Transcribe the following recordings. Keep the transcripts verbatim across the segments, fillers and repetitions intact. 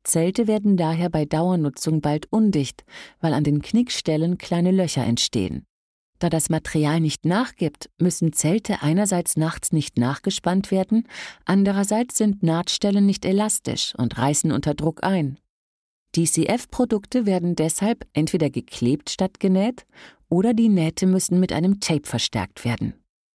Zelte werden daher bei Dauernutzung bald undicht, weil an den Knickstellen kleine Löcher entstehen. Da das Material nicht nachgibt, müssen Zelte einerseits nachts nicht nachgespannt werden, andererseits sind Nahtstellen nicht elastisch und reißen unter Druck ein. D C F-Produkte werden deshalb entweder geklebt statt genäht oder die Nähte müssen mit einem Tape verstärkt werden.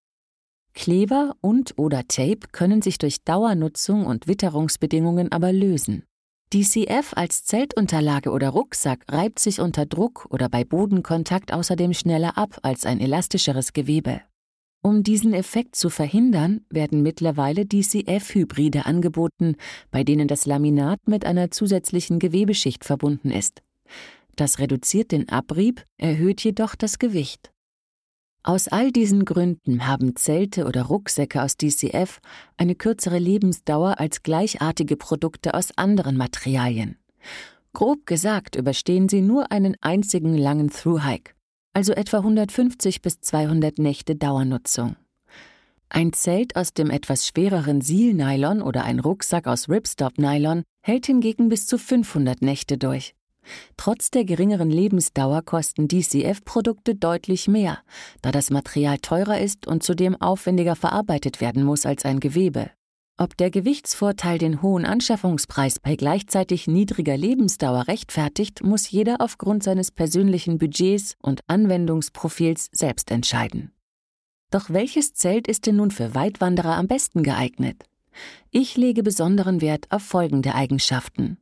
Kleber und oder Tape können sich durch Dauernutzung und Witterungsbedingungen aber lösen. D C F als Zeltunterlage oder Rucksack reibt sich unter Druck oder bei Bodenkontakt außerdem schneller ab als ein elastischeres Gewebe. Um diesen Effekt zu verhindern, werden mittlerweile D C F-Hybride angeboten, bei denen das Laminat mit einer zusätzlichen Gewebeschicht verbunden ist. Das reduziert den Abrieb, erhöht jedoch das Gewicht. Aus all diesen Gründen haben Zelte oder Rucksäcke aus D C F eine kürzere Lebensdauer als gleichartige Produkte aus anderen Materialien. Grob gesagt überstehen sie nur einen einzigen langen Thru-Hike, also etwa hundertfünfzig bis zweihundert Nächte Dauernutzung. Ein Zelt aus dem etwas schwereren Seal-Nylon oder ein Rucksack aus Ripstop-Nylon hält hingegen bis zu fünfhundert Nächte durch. Trotz der geringeren Lebensdauer kosten D C F-Produkte deutlich mehr, da das Material teurer ist und zudem aufwendiger verarbeitet werden muss als ein Gewebe. Ob der Gewichtsvorteil den hohen Anschaffungspreis bei gleichzeitig niedriger Lebensdauer rechtfertigt, muss jeder aufgrund seines persönlichen Budgets und Anwendungsprofils selbst entscheiden. Doch welches Zelt ist denn nun für Weitwanderer am besten geeignet? Ich lege besonderen Wert auf folgende Eigenschaften.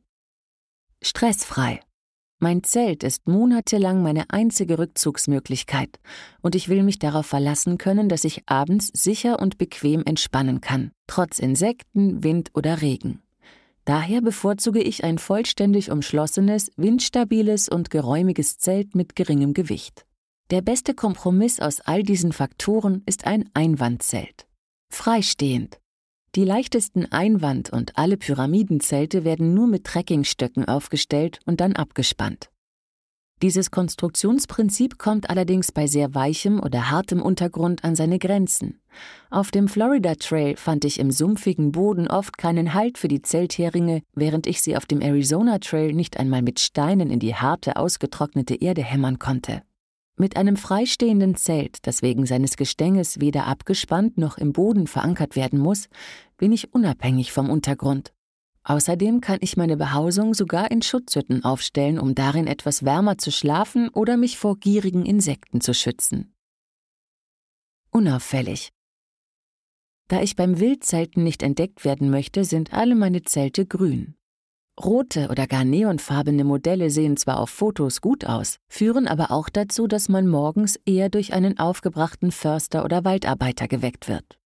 Stressfrei. Mein Zelt ist monatelang meine einzige Rückzugsmöglichkeit und ich will mich darauf verlassen können, dass ich abends sicher und bequem entspannen kann, trotz Insekten, Wind oder Regen. Daher bevorzuge ich ein vollständig umschlossenes, windstabiles und geräumiges Zelt mit geringem Gewicht. Der beste Kompromiss aus all diesen Faktoren ist ein Einwandzelt. Freistehend. Die leichtesten Einwand- und alle Pyramidenzelte werden nur mit Trekkingstöcken aufgestellt und dann abgespannt. Dieses Konstruktionsprinzip kommt allerdings bei sehr weichem oder hartem Untergrund an seine Grenzen. Auf dem Florida Trail fand ich im sumpfigen Boden oft keinen Halt für die Zeltheringe, während ich sie auf dem Arizona Trail nicht einmal mit Steinen in die harte, ausgetrocknete Erde hämmern konnte. Mit einem freistehenden Zelt, das wegen seines Gestänges weder abgespannt noch im Boden verankert werden muss, bin ich unabhängig vom Untergrund. Außerdem kann ich meine Behausung sogar in Schutzhütten aufstellen, um darin etwas wärmer zu schlafen oder mich vor gierigen Insekten zu schützen. Unauffällig. Da ich beim Wildzelten nicht entdeckt werden möchte, sind alle meine Zelte grün. Rote oder gar neonfarbene Modelle sehen zwar auf Fotos gut aus, führen aber auch dazu, dass man morgens eher durch einen aufgebrachten Förster oder Waldarbeiter geweckt wird.